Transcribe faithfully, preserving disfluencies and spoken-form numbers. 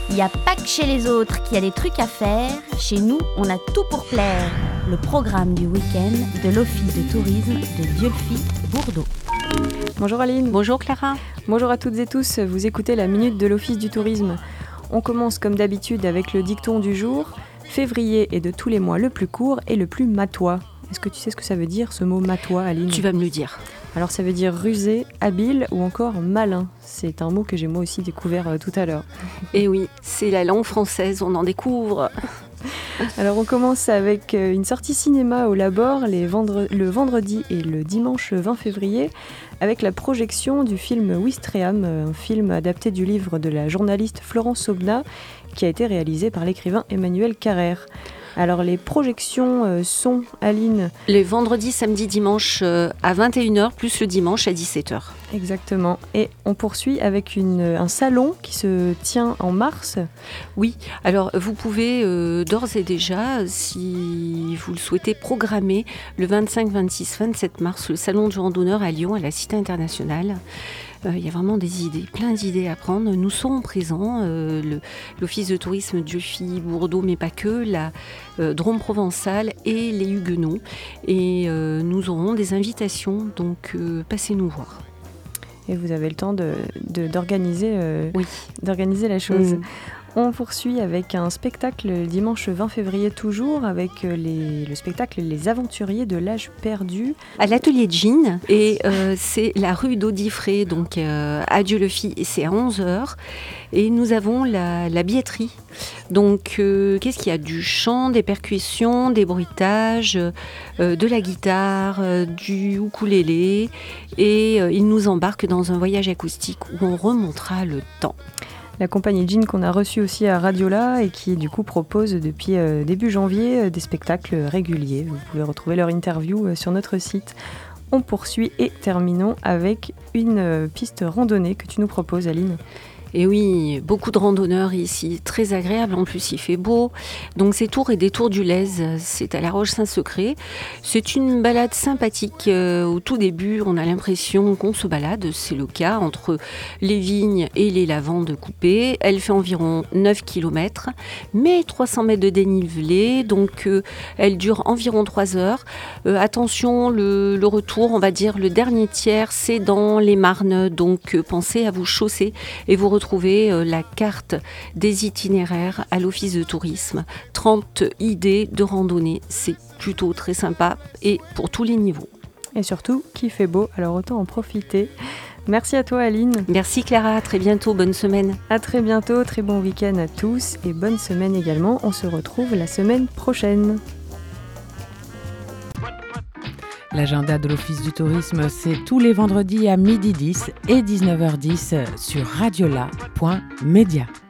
Il n'y a pas que chez les autres qu'il y a des trucs à faire. Chez nous, on a tout pour plaire. Le programme du week-end de l'Office de tourisme de Dieulefit-Bourdeaux. Bonjour Aline. Bonjour Clara. Bonjour à toutes et tous, vous écoutez la Minute de l'Office du tourisme. On commence comme d'habitude avec le dicton du jour. Février est de tous les mois le plus court et le plus matois. Est-ce que tu sais ce que ça veut dire, ce mot matois, Aline ? Tu vas me le dire. Alors ça veut dire rusé, habile ou encore malin. C'est un mot que j'ai moi aussi découvert euh, tout à l'heure. Et oui, c'est la langue française, on en découvre. Alors on commence avec euh, une sortie cinéma au Labor les vendre- le vendredi et le dimanche vingt février avec la projection du film Ouistreham, un film adapté du livre de la journaliste Florence Aubenas qui a été réalisé par l'écrivain Emmanuel Carrère. Alors les projections euh, sont, Aline... Les vendredis, samedi, dimanche euh, à vingt et une heures, plus le dimanche à dix-sept heures. Exactement. Et on poursuit avec une, un salon qui se tient en mars. Oui, alors vous pouvez euh, d'ores et déjà, si vous le souhaitez, programmer le vingt-cinq, vingt-six, vingt-sept mars, le salon du randonneur à Lyon, à la Cité internationale. Il euh, y a vraiment des idées, plein d'idées à prendre. Nous serons présents, euh, le, l'Office de tourisme Dieulefit-Bourdeaux, mais pas que, la euh, Drôme provençale et les Huguenots. Et euh, nous aurons des invitations, donc euh, passez nous voir. Et vous avez le temps de, de, d'organiser, euh, oui. d'organiser la chose. Mmh. On poursuit avec un spectacle le dimanche vingt février toujours, avec les, le spectacle Les Aventuriers de l'âge perdu. À l'atelier de Jean, et euh, c'est la rue d'Audifré, donc euh, à Dieulefit, et c'est à onze heures. Et nous avons la, la billetterie. Donc, euh, qu'est-ce qu'il y a ? Du chant, des percussions, des bruitages, euh, de la guitare, euh, du ukulélé. Et euh, il nous embarque dans un voyage acoustique où on remontera le temps. La compagnie Jean qu'on a reçue aussi à Radiola et qui du coup propose depuis euh, début janvier euh, des spectacles réguliers. Vous pouvez retrouver leur interview euh, sur notre site. On poursuit et terminons avec une euh, piste randonnée que tu nous proposes, Aline. Et oui, beaucoup de randonneurs ici, très agréable, en plus il fait beau. Donc c'est Tours et Détour du Lez, c'est à La Roche-Saint-Secret. C'est une balade sympathique. Euh, au tout début, on a l'impression qu'on se balade, c'est le cas, entre les vignes et les lavandes coupées. Elle fait environ neuf kilomètres, mais trois cents mètres de dénivelé, donc euh, elle dure environ trois heures. Euh, attention, le, le retour, on va dire le dernier tiers, c'est dans les Marnes, donc euh, pensez à vous chausser et vous retrouver euh, la carte des itinéraires à l'Office de tourisme. trente idées de randonnée, c'est plutôt très sympa et pour tous les niveaux. Et surtout, qu'il fait beau, alors autant en profiter. Merci à toi Aline. Merci Clara, à très bientôt, bonne semaine. À très bientôt, très bon week-end à tous et bonne semaine également. On se retrouve la semaine prochaine. L'agenda de l'Office du tourisme, c'est tous les vendredis à midi dix et dix-neuf heures dix sur radiola point media.